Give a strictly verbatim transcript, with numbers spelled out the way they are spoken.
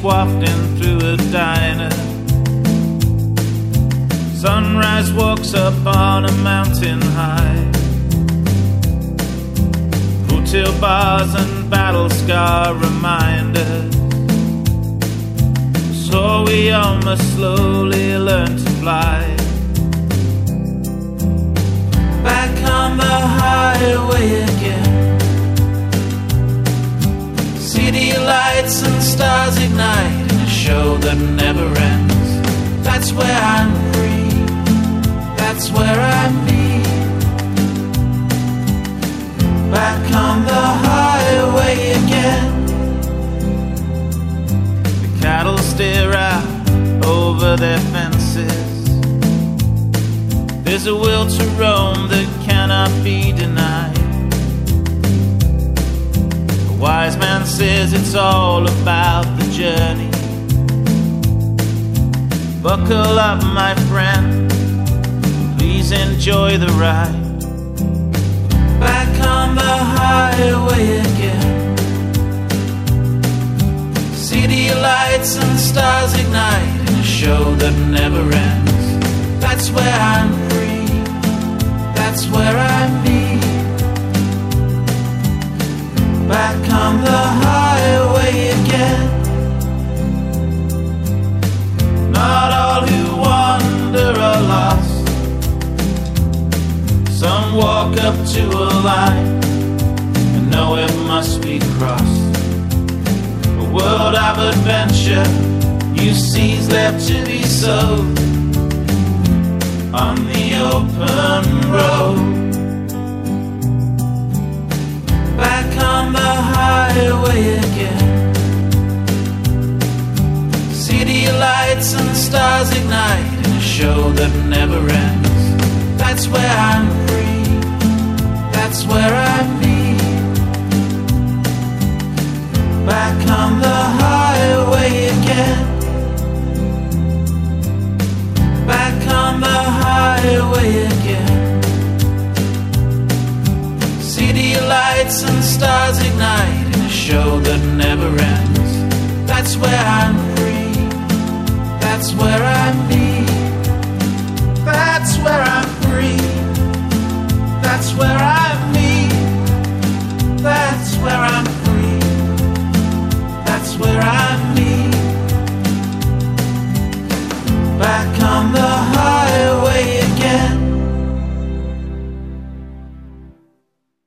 wafting through a diner. Sunrise walks up on a mountain high. Hotel bars and battle scar reminders. So we all must slowly learn to fly. Back on the highway again. City lights and stars ignite in a show that never ends. That's where I'm free. That's where I'm me. Back on the highway again. The cattle stare out over their fences. There's a will to roam that cannot be denied. The wise man says it's all about the journey. Buckle up, my friend, please enjoy the ride. Back on the highway again. City lights and stars ignite in a show that never ends. That's where I'm free. That's where I'm me. Back on the highway again. Not all who wander are lost. Some walk up to a line and know it must be crossed. A world of adventure, new seas left to be sowed on the open road. Back on the highway again. City lights and stars ignite in a show that never ends. That's where I'm free. That's where I'm me. Back on the highway again. Back on the highway again. City lights and stars ignite in a show that never ends. That's where I'm free. That's where I'm me. That's where I'm free. That's where I'm me. That's where I'm free. That's where I'm me. Back on the